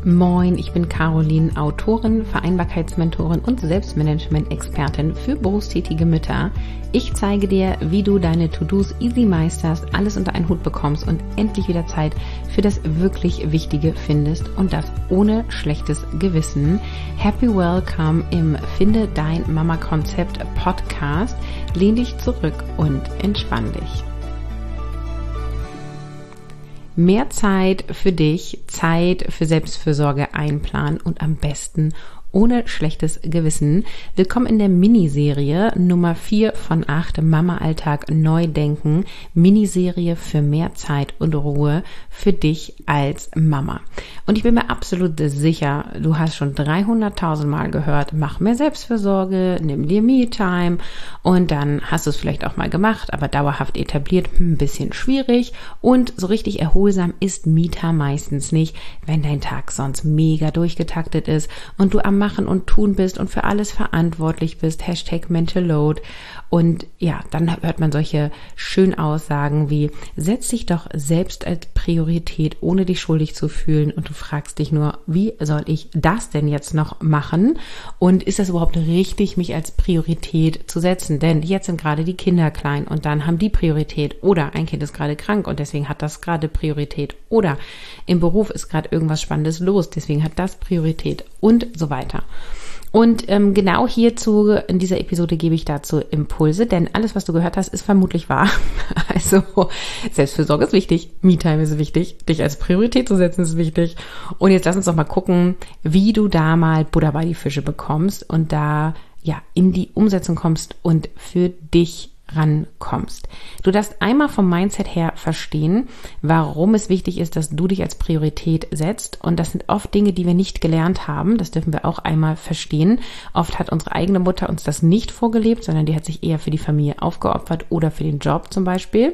Moin, ich bin Caroline, Autorin, Vereinbarkeitsmentorin und Selbstmanagement-Expertin für berufstätige Mütter. Ich zeige dir, wie du deine To-Dos easy meisterst, alles unter einen Hut bekommst und endlich wieder Zeit für das wirklich Wichtige findest und das ohne schlechtes Gewissen. Happy Welcome im Finde Dein Mama-Konzept Podcast. Lehn dich zurück und entspann dich. Mehr Zeit für dich, Zeit für Selbstfürsorge einplanen und am besten ohne schlechtes Gewissen. Willkommen in der Miniserie Nummer 4 von 8, Mama-Alltag neu denken. Miniserie für mehr Zeit und Ruhe für dich als Mama. Und ich bin mir absolut sicher, du hast schon 300.000 Mal gehört, mach mehr Selbstfürsorge, nimm dir Me-Time und dann hast du es vielleicht auch mal gemacht, aber dauerhaft etabliert, ein bisschen schwierig und so richtig erholsam ist Me-Time meistens nicht, wenn dein Tag sonst mega durchgetaktet ist und du am Machen und Tun bist und für alles verantwortlich bist, #Mental Load. Und ja, dann hört man solche schönen Aussagen wie, setz dich doch selbst als Priorität, ohne dich schuldig zu fühlen und du fragst dich nur, wie soll ich das denn jetzt noch machen? Und ist das überhaupt richtig, mich als Priorität zu setzen? Denn jetzt sind gerade die Kinder klein und dann haben die Priorität oder ein Kind ist gerade krank und deswegen hat das gerade Priorität oder im Beruf ist gerade irgendwas Spannendes los, deswegen hat das Priorität und so weiter. Und genau hierzu in dieser Episode gebe ich dazu Impulse, denn alles, was du gehört hast, ist vermutlich wahr. Also Selbstfürsorge ist wichtig, Me-Time ist wichtig, dich als Priorität zu setzen ist wichtig. Und jetzt lass uns doch mal gucken, wie du da mal Butter bei die Fische bekommst und da ja in die Umsetzung kommst und für dich rankommst. Du darfst einmal vom Mindset her verstehen, warum es wichtig ist, dass du dich als Priorität setzt. Und das sind oft Dinge, die wir nicht gelernt haben. Das dürfen wir auch einmal verstehen. Oft hat unsere eigene Mutter uns das nicht vorgelebt, sondern die hat sich eher für die Familie aufgeopfert oder für den Job zum Beispiel.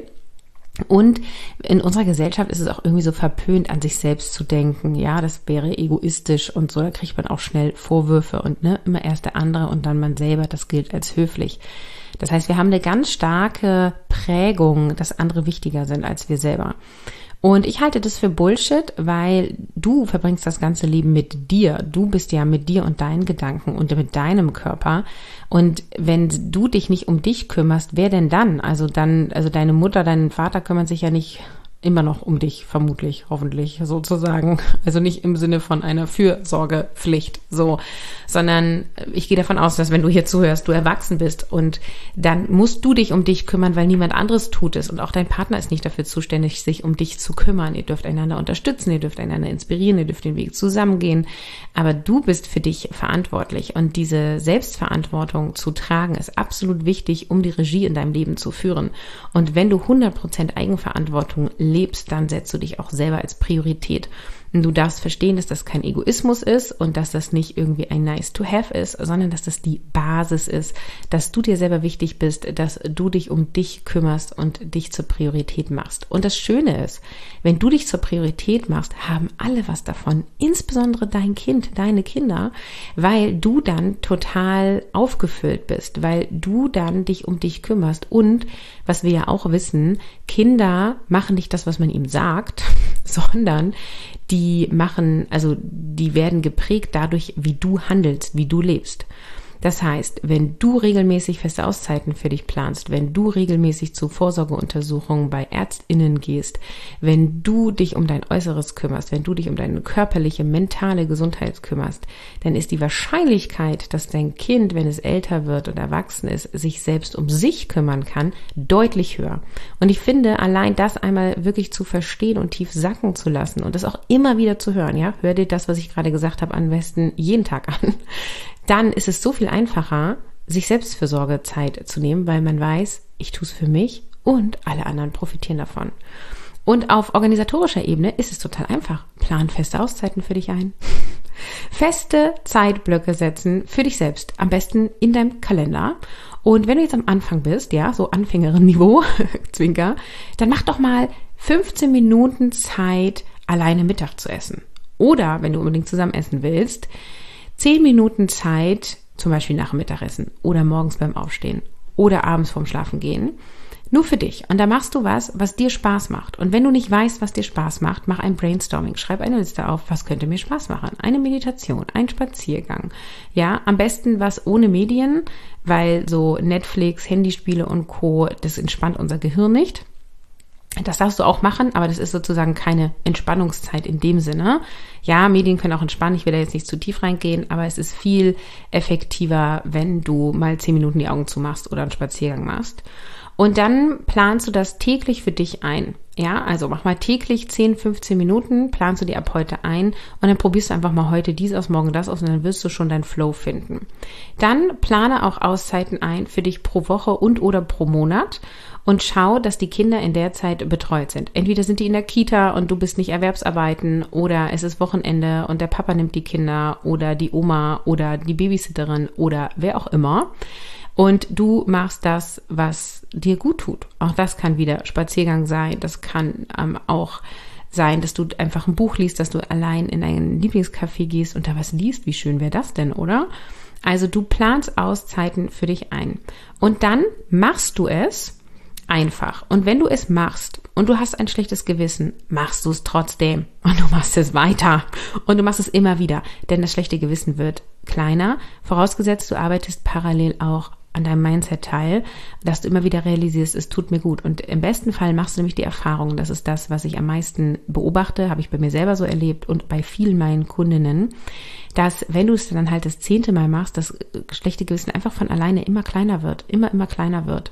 Und in unserer Gesellschaft ist es auch irgendwie so verpönt, an sich selbst zu denken. Ja, das wäre egoistisch und so. Da kriegt man auch schnell Vorwürfe und immer erst der andere und dann man selber. Das gilt als höflich. Das heißt, wir haben eine ganz starke Prägung, dass andere wichtiger sind als wir selber. Und ich halte das für Bullshit, weil du verbringst das ganze Leben mit dir. Du bist ja mit dir und deinen Gedanken und mit deinem Körper. Und wenn du dich nicht um dich kümmerst, wer denn dann? Also deine Mutter, dein Vater kümmern sich ja nicht immer noch um dich, vermutlich, hoffentlich sozusagen. Also nicht im Sinne von einer Fürsorgepflicht, so, sondern ich gehe davon aus, dass wenn du hier zuhörst, du erwachsen bist und dann musst du dich um dich kümmern, weil niemand anderes tut es und auch dein Partner ist nicht dafür zuständig, sich um dich zu kümmern. Ihr dürft einander unterstützen, ihr dürft einander inspirieren, ihr dürft den Weg zusammengehen, aber du bist für dich verantwortlich und diese Selbstverantwortung zu tragen ist absolut wichtig, um die Regie in deinem Leben zu führen. Und wenn du 100% Eigenverantwortung lebst, dann setzt du dich auch selber als Priorität. Und du darfst verstehen, dass das kein Egoismus ist und dass das nicht irgendwie ein nice to have ist, sondern dass das die Basis ist, dass du dir selber wichtig bist, dass du dich um dich kümmerst und dich zur Priorität machst. Und das Schöne ist, wenn du dich zur Priorität machst, haben alle was davon, insbesondere dein Kind, deine Kinder, weil du dann total aufgefüllt bist, weil du dann dich um dich kümmerst. Und was wir ja auch wissen, Kinder machen nicht das, was man ihm sagt, sondern die werden geprägt dadurch, wie du handelst, wie du lebst. Das heißt, wenn du regelmäßig feste Auszeiten für dich planst, wenn du regelmäßig zu Vorsorgeuntersuchungen bei ÄrztInnen gehst, wenn du dich um dein Äußeres kümmerst, wenn du dich um deine körperliche, mentale Gesundheit kümmerst, dann ist die Wahrscheinlichkeit, dass dein Kind, wenn es älter wird und erwachsen ist, sich selbst um sich kümmern kann, deutlich höher. Und ich finde, allein das einmal wirklich zu verstehen und tief sacken zu lassen und das auch immer wieder zu hören, ja, hör dir das, was ich gerade gesagt habe, am besten jeden Tag an, dann ist es so viel einfacher, sich Selbstfürsorgezeit zu nehmen, weil man weiß, ich tue es für mich und alle anderen profitieren davon. Und auf organisatorischer Ebene ist es total einfach. Plan feste Auszeiten für dich ein. Feste Zeitblöcke setzen für dich selbst. Am besten in deinem Kalender. Und wenn du jetzt am Anfang bist, ja, so Anfängerin-Niveau, Zwinker, dann mach doch mal 15 Minuten Zeit, alleine Mittag zu essen. Oder, wenn du unbedingt zusammen essen willst, 10 Minuten Zeit, zum Beispiel nach dem Mittagessen oder morgens beim Aufstehen oder abends vorm Schlafengehen, Nur für dich. Und da machst du was dir Spaß macht. Und wenn du nicht weißt, was dir Spaß macht, mach ein Brainstorming. Schreib eine Liste auf, was könnte mir Spaß machen. Eine Meditation, ein Spaziergang. Ja, am besten was ohne Medien, weil so Netflix, Handyspiele und Co., das entspannt unser Gehirn nicht. Das darfst du auch machen, aber das ist sozusagen keine Entspannungszeit in dem Sinne. Ja, Medien können auch entspannen, ich will da jetzt nicht zu tief reingehen, aber es ist viel effektiver, wenn du mal 10 Minuten die Augen zumachst oder einen Spaziergang machst. Und dann planst du das täglich für dich ein. Ja, also mach mal täglich 10, 15 Minuten, planst du dir ab heute ein und dann probierst du einfach mal heute dies aus, morgen das aus und dann wirst du schon deinen Flow finden. Dann plane auch Auszeiten ein für dich pro Woche und oder pro Monat. Und schau, dass die Kinder in der Zeit betreut sind. Entweder sind die in der Kita und du bist nicht erwerbsarbeiten oder es ist Wochenende und der Papa nimmt die Kinder oder die Oma oder die Babysitterin oder wer auch immer. Und du machst das, was dir gut tut. Auch das kann wieder Spaziergang sein. Das kann auch sein, dass du einfach ein Buch liest, dass du allein in einen Lieblingscafé gehst und da was liest. Wie schön wäre das denn, oder? Also du planst Auszeiten für dich ein. Und dann machst du es einfach. Und wenn du es machst und du hast ein schlechtes Gewissen, machst du es trotzdem und du machst es weiter und du machst es immer wieder, denn das schlechte Gewissen wird kleiner, vorausgesetzt du arbeitest parallel auch an deinem Mindset-Teil, dass du immer wieder realisierst, es tut mir gut. Und im besten Fall machst du nämlich die Erfahrung, das ist das, was ich am meisten beobachte, habe ich bei mir selber so erlebt und bei vielen meinen Kundinnen, dass wenn du es dann halt das 10. Mal machst, das schlechte Gewissen einfach von alleine immer kleiner wird, immer kleiner wird.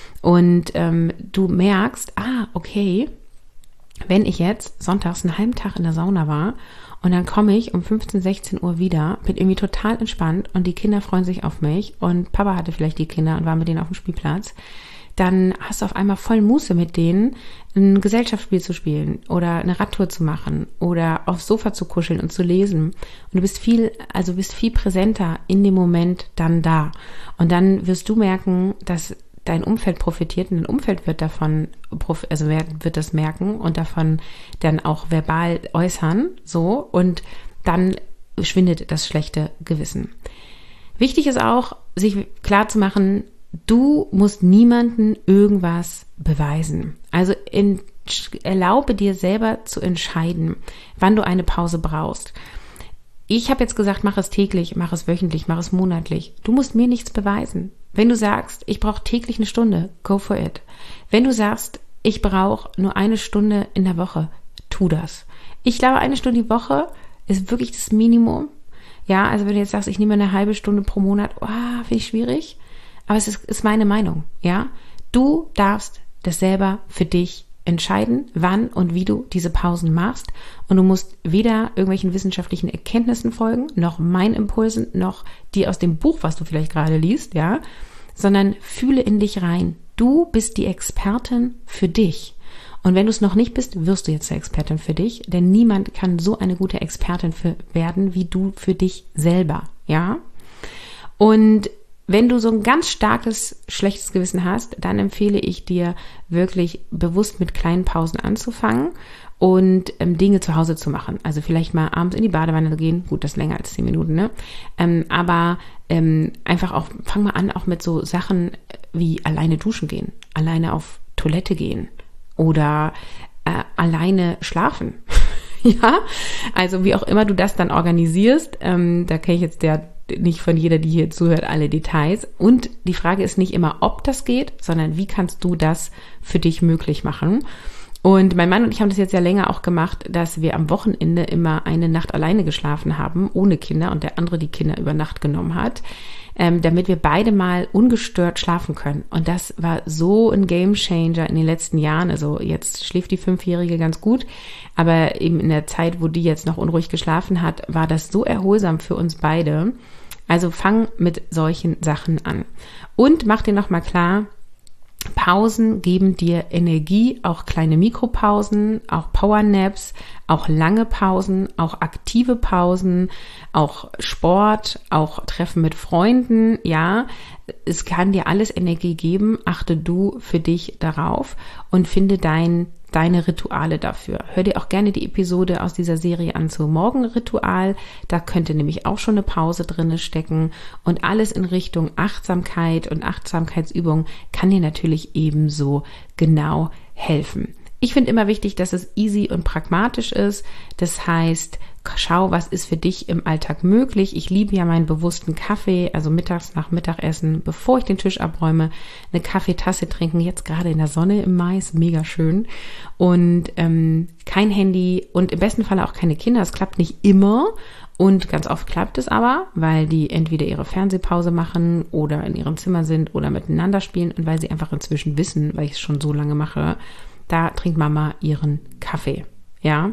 Und du merkst, okay, wenn ich jetzt sonntags einen halben Tag in der Sauna war und dann komme ich um 15, 16 Uhr wieder, bin irgendwie total entspannt und die Kinder freuen sich auf mich und Papa hatte vielleicht die Kinder und war mit denen auf dem Spielplatz, dann hast du auf einmal voll Muße mit denen, ein Gesellschaftsspiel zu spielen oder eine Radtour zu machen oder aufs Sofa zu kuscheln und zu lesen. Und du bist viel präsenter in dem Moment dann da. Und dann wirst du merken, dass dein Umfeld profitiert und dein Umfeld wird wird das merken und davon dann auch verbal äußern, so, und dann schwindet das schlechte Gewissen. Wichtig ist auch, sich klar zu machen, du musst niemanden irgendwas beweisen. Also erlaube dir selber zu entscheiden, wann du eine Pause brauchst. Ich habe jetzt gesagt, mach es täglich, mach es wöchentlich, mach es monatlich. Du musst mir nichts beweisen. Wenn du sagst, ich brauche täglich eine Stunde, go for it. Wenn du sagst, ich brauche nur eine Stunde in der Woche, tu das. Ich glaube, eine Stunde die Woche ist wirklich das Minimum. Ja, also wenn du jetzt sagst, ich nehme eine halbe Stunde pro Monat, finde ich schwierig. Aber es ist meine Meinung, ja. Du darfst das selber für dich entscheiden, wann und wie du diese Pausen machst. Und du musst weder irgendwelchen wissenschaftlichen Erkenntnissen folgen, noch meinen Impulsen, noch die aus dem Buch, was du vielleicht gerade liest, ja, sondern fühle in dich rein. Du bist die Expertin für dich. Und wenn du es noch nicht bist, wirst du jetzt eine Expertin für dich, denn niemand kann so eine gute Expertin werden, wie du für dich selber, ja. Und wenn du so ein ganz starkes, schlechtes Gewissen hast, dann empfehle ich dir wirklich bewusst mit kleinen Pausen anzufangen und Dinge zu Hause zu machen. Also vielleicht mal abends in die Badewanne gehen. Gut, das ist länger als 10 Minuten, ne? Aber einfach auch, fang mal an auch mit so Sachen wie alleine duschen gehen, alleine auf Toilette gehen oder alleine schlafen. Ja, also wie auch immer du das dann organisierst, da kenne ich jetzt nicht von jeder, die hier zuhört, alle Details. Und die Frage ist nicht immer, ob das geht, sondern wie kannst du das für dich möglich machen? Und mein Mann und ich haben das jetzt ja länger auch gemacht, dass wir am Wochenende immer eine Nacht alleine geschlafen haben, ohne Kinder, und der andere die Kinder über Nacht genommen hat, damit wir beide mal ungestört schlafen können. Und das war so ein Gamechanger in den letzten Jahren. Also jetzt schläft die 5-Jährige ganz gut, aber eben in der Zeit, wo die jetzt noch unruhig geschlafen hat, war das so erholsam für uns beide. Also fang mit solchen Sachen an. Und mach dir nochmal klar, Pausen geben dir Energie, auch kleine Mikropausen, auch Powernaps, auch lange Pausen, auch aktive Pausen, auch Sport, auch Treffen mit Freunden, ja, es kann dir alles Energie geben, achte du für dich darauf und finde dein deine Rituale dafür. Hör dir auch gerne die Episode aus dieser Serie an zum Morgenritual. Da könnte nämlich auch schon eine Pause drinne stecken. Und alles in Richtung Achtsamkeit und Achtsamkeitsübung kann dir natürlich ebenso genau helfen. Ich finde immer wichtig, dass es easy und pragmatisch ist. Das heißt, schau, was ist für dich im Alltag möglich. Ich liebe ja meinen bewussten Kaffee, also mittags nach Mittagessen, bevor ich den Tisch abräume, eine Kaffeetasse trinken, jetzt gerade in der Sonne im Mai, ist mega schön. Und kein Handy und im besten Fall auch keine Kinder. Das klappt nicht immer. Und ganz oft klappt es aber, weil die entweder ihre Fernsehpause machen oder in ihrem Zimmer sind oder miteinander spielen und weil sie einfach inzwischen wissen, weil ich es schon so lange mache, da trinkt Mama ihren Kaffee, ja.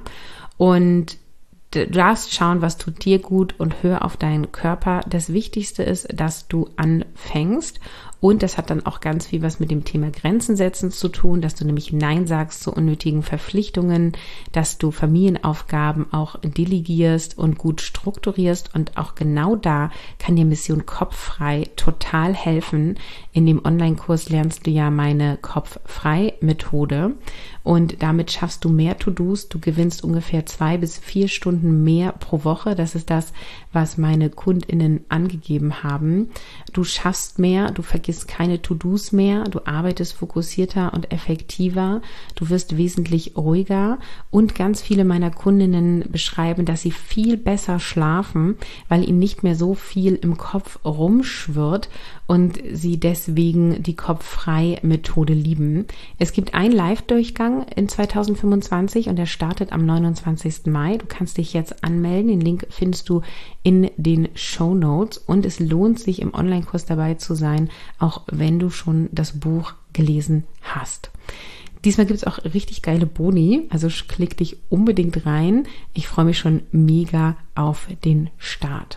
Und du darfst schauen, was tut dir gut und hör auf deinen Körper. Das Wichtigste ist, dass du anfängst. Und das hat dann auch ganz viel was mit dem Thema Grenzen setzen zu tun, dass du nämlich Nein sagst zu unnötigen Verpflichtungen, dass du Familienaufgaben auch delegierst und gut strukturierst. Und auch genau da kann dir Mission Kopffrei total helfen. In dem Online-Kurs lernst du ja meine Kopffrei-Methode. Und damit schaffst du mehr To-Dos. Du gewinnst ungefähr 2 bis 4 Stunden mehr pro Woche. Das ist das, was meine KundInnen angegeben haben. Du schaffst mehr, du vergisst keine To-Dos mehr, du arbeitest fokussierter und effektiver, du wirst wesentlich ruhiger und ganz viele meiner Kundinnen beschreiben, dass sie viel besser schlafen, weil ihnen nicht mehr so viel im Kopf rumschwirrt und sie deswegen die Kopffrei-Methode lieben. Es gibt einen Live-Durchgang in 2025 und der startet am 29. Mai. Du kannst dich jetzt anmelden. Den Link findest du in den Shownotes und es lohnt sich, im Online-Kurs dabei zu sein, auch wenn du schon das Buch gelesen hast. Diesmal gibt es auch richtig geile Boni, also klick dich unbedingt rein. Ich freue mich schon mega auf den Start.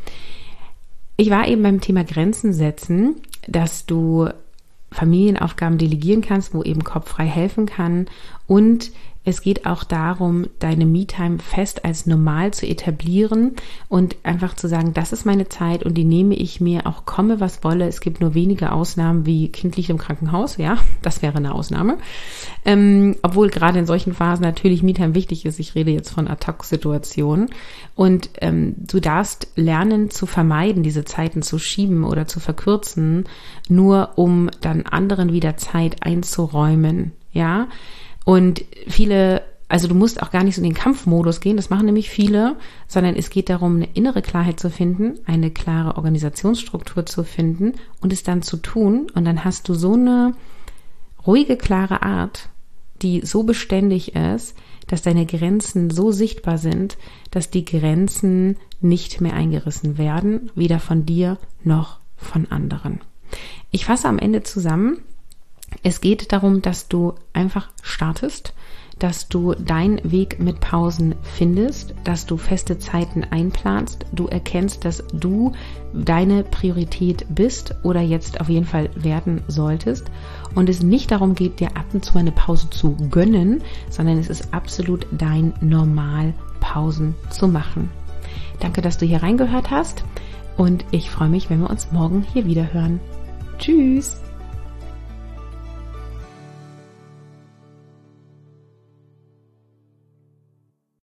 Ich war eben beim Thema Grenzen setzen, dass du Familienaufgaben delegieren kannst, wo eben Kopffrei helfen kann. Und es geht auch darum, deine Me-Time fest als normal zu etablieren und einfach zu sagen, das ist meine Zeit und die nehme ich mir, auch komme was wolle. Es gibt nur wenige Ausnahmen wie kindlich im Krankenhaus, ja, das wäre eine Ausnahme. Obwohl gerade in solchen Phasen natürlich Me-Time wichtig ist. Ich rede jetzt von Ad-Hoc-Situationen. Und du darfst lernen zu vermeiden, diese Zeiten zu schieben oder zu verkürzen, nur um dann anderen wieder Zeit einzuräumen, ja. Und also du musst auch gar nicht so in den Kampfmodus gehen, das machen nämlich viele, sondern es geht darum, eine innere Klarheit zu finden, eine klare Organisationsstruktur zu finden und es dann zu tun. Und dann hast du so eine ruhige, klare Art, die so beständig ist, dass deine Grenzen so sichtbar sind, dass die Grenzen nicht mehr eingerissen werden, weder von dir noch von anderen. Ich fasse am Ende zusammen. Es geht darum, dass du einfach startest, dass du deinen Weg mit Pausen findest, dass du feste Zeiten einplanst, du erkennst, dass du deine Priorität bist oder jetzt auf jeden Fall werden solltest und es nicht darum geht, dir ab und zu eine Pause zu gönnen, sondern es ist absolut dein Normal, Pausen zu machen. Danke, dass du hier reingehört hast und ich freue mich, wenn wir uns morgen hier wieder hören. Tschüss!